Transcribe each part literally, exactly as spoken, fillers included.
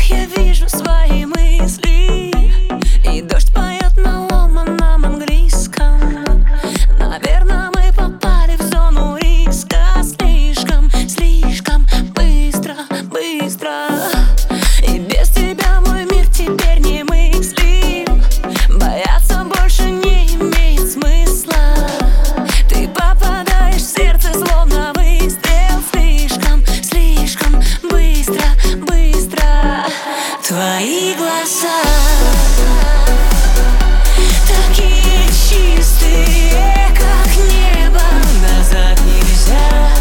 я вижу свои мысли, и дождь поет на ломаном английском. Наверное, мы попали в зону риска. Слишком, слишком быстро, быстро. И без тебя мой мир теперь не мыслим. Бояться больше не имеет смысла. Ты попадаешь в сердце, словно выстрел. Слишком, слишком быстро, быстро. Твои глаза такие чистые, как небо. Назад нельзя.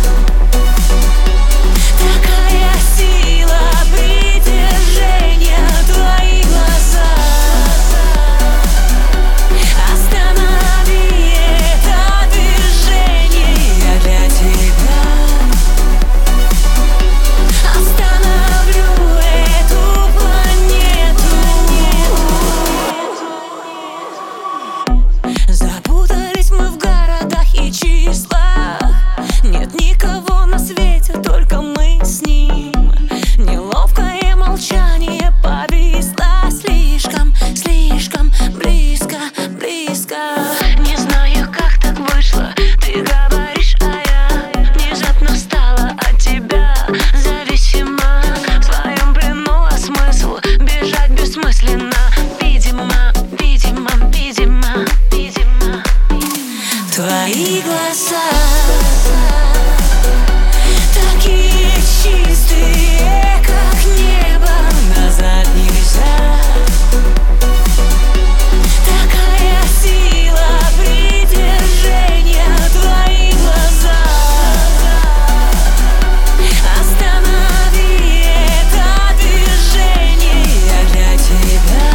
Такая сила притяжения. Твои глаза. Останови это движение. Я для тебя остановлю эту планету. Запутались мы в городах и числах. Нет никого на свете, только мы с ним. Неловкое молчание повисло. Слишком, слишком близко, близко. Не знаю, как так вышло. Ты говоришь, а я внезапно стала от тебя зависима. В своем плену, а смысл бежать бессмысленно. Видимо, видимо, видимо, видимо. Твои глаза такие чистые, как небо. Назад нельзя. Такая сила притяжения. Твои глаза. Останови это движение. Я для тебя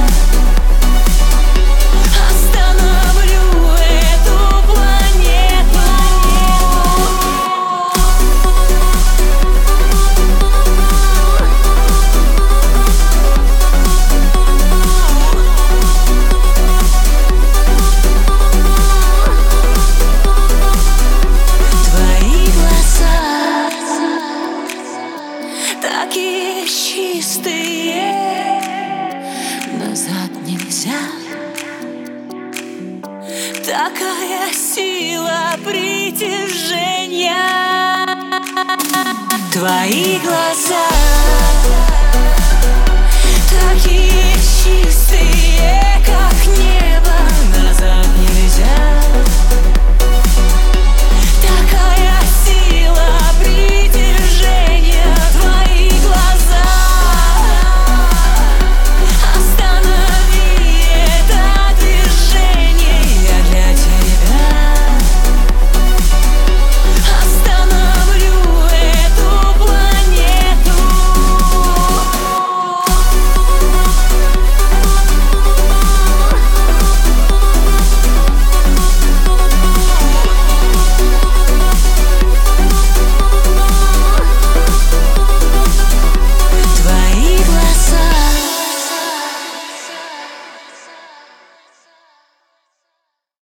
остановлю эту планету. Твои глаза такие чистые. Назад нельзя. Такая сила притяжения. Твои глаза такие чистые, как небо. Назад нельзя.